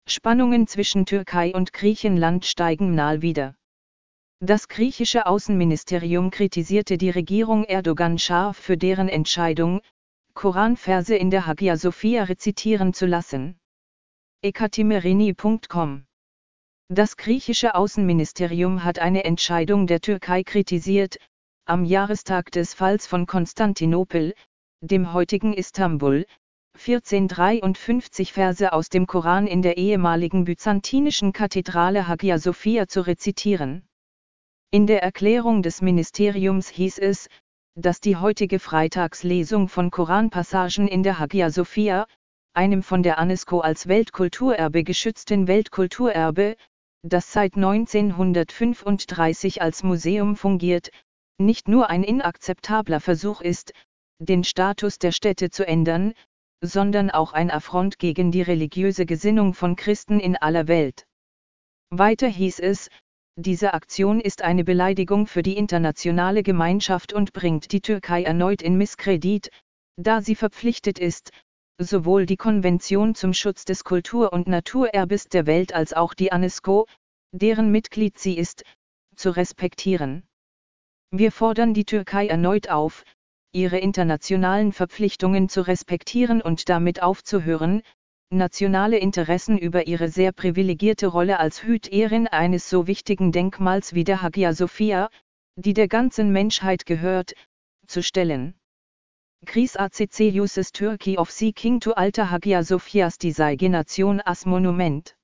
Spannungen zwischen Türkei und Griechenland steigen mal wieder. Das griechische Außenministerium kritisierte die Regierung Erdogan scharf für deren Entscheidung, Koranverse in der Hagia Sophia rezitieren zu lassen. Ekatimerini.com. Das griechische Außenministerium hat eine Entscheidung der Türkei kritisiert, am Jahrestag des Falls von Konstantinopel, dem heutigen Istanbul, 1453 Verse aus dem Koran in der ehemaligen byzantinischen Kathedrale Hagia Sophia zu rezitieren. In der Erklärung des Ministeriums hieß es, dass die heutige Freitagslesung von Koranpassagen in der Hagia Sophia, einem von der UNESCO als Weltkulturerbe geschützten Weltkulturerbe, das seit 1935 als Museum fungiert, nicht nur ein inakzeptabler Versuch ist, den Status der Stätte zu ändern, sondern auch ein Affront gegen die religiöse Gesinnung von Christen in aller Welt. Weiter hieß es, diese Aktion ist eine Beleidigung für die internationale Gemeinschaft und bringt die Türkei erneut in Misskredit, da sie verpflichtet ist, sowohl die Konvention zum Schutz des Kultur- und Naturerbes der Welt als auch die UNESCO, deren Mitglied sie ist, zu respektieren. Wir fordern die Türkei erneut auf, ihre internationalen Verpflichtungen zu respektieren und damit aufzuhören, nationale Interessen über ihre sehr privilegierte Rolle als Hüterin eines so wichtigen Denkmals wie der Hagia Sophia, die der ganzen Menschheit gehört, zu stellen. Greece ACC uses Turkey of seeking to alter Hagia Sophia's designation as monument.